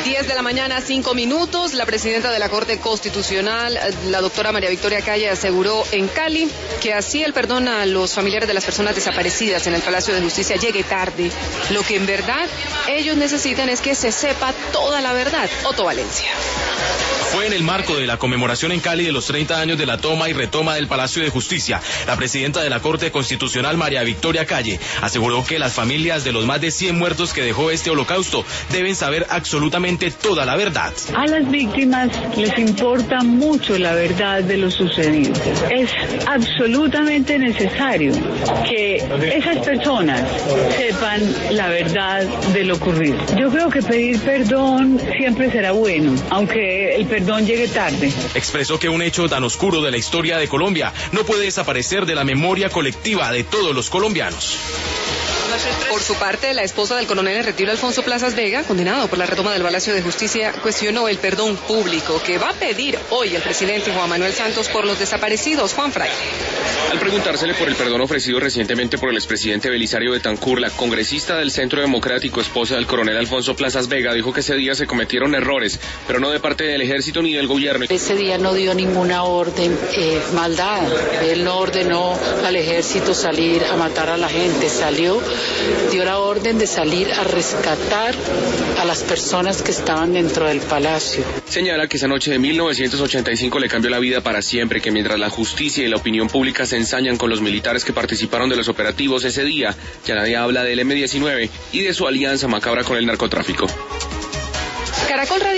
10 de la mañana, 5 minutos. La presidenta de la Corte Constitucional, la doctora María Victoria Calle, aseguró en Cali que así el perdón a los familiares de las personas desaparecidas en el Palacio de Justicia llegue tarde. Lo que en verdad ellos necesitan es que se sepa toda la verdad. Otto Valencia. Fue en el marco de la conmemoración en Cali de los 30 años de la toma y retoma del Palacio de Justicia. La presidenta de la Corte Constitucional, María Victoria Calle, aseguró que las familias de los más de 100 muertos que dejó este holocausto deben saber absolutamente toda la verdad. A las víctimas les importa mucho la verdad de lo sucedido. Es absolutamente necesario que esas personas sepan la verdad de lo ocurrido. Yo creo que pedir perdón siempre será bueno, aunque el perdón llegue tarde. Expresó que un hecho tan oscuro de la historia de Colombia no puede desaparecer de la memoria colectiva de todos los colombianos. Por su parte, la esposa del coronel en retiro, Alfonso Plazas Vega, condenado por la retoma del Palacio de Justicia, cuestionó el perdón público que va a pedir hoy el presidente Juan Manuel Santos por los desaparecidos. Juan Fraile. Al preguntársele por el perdón ofrecido recientemente por el expresidente Belisario Betancur, la congresista del Centro Democrático, esposa del coronel Alfonso Plazas Vega, dijo que ese día se cometieron errores, pero no de parte del ejército ni del gobierno. Ese día no dio ninguna orden maldad. Él no ordenó al ejército salir a matar a la gente, dio la orden de salir a rescatar a las personas que estaban dentro del palacio. Señala que esa noche de 1985 le cambió la vida para siempre, que mientras la justicia y la opinión pública se ensañan con los militares que participaron de los operativos ese día, ya nadie habla del M-19 y de su alianza macabra con el narcotráfico. Caracol Radio.